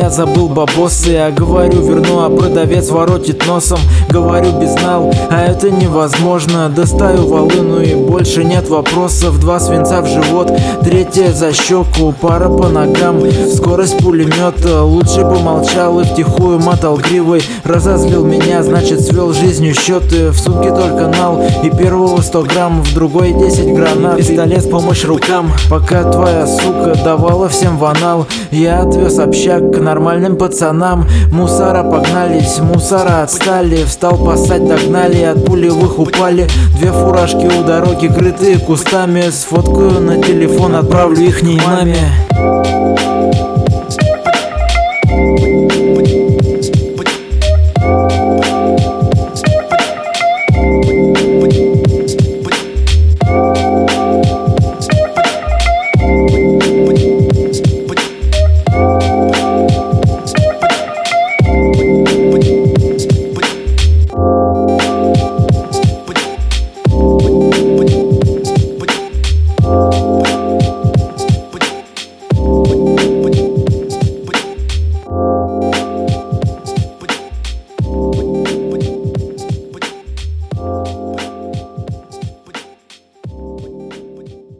я забыл бабосы. Я говорю, верну, а продавец воротит носом. Говорю, безнал, а это невозможно. Достаю волыну и больше нет вопросов. 2 свинца в живот, 3 за щеку, пара по ногам. Скорость пулемета, лучше бы молчал и втихую мотал гривой. Разозлил меня, значит свел жизнью счеты. В сумке только нал и первого 100 грамм, в другой 10 гранат. Пистолет в помощь рукам, пока твоя сука давала всем в анал. Я отвез общак к нормальным пацанам. Мусора погнались, мусора отстали. Встал поссать, догнали, от пулевых упали. 2 фуражки у дороги, крытые кустами. Сфоткаю на телефон, отправлю ихней маме.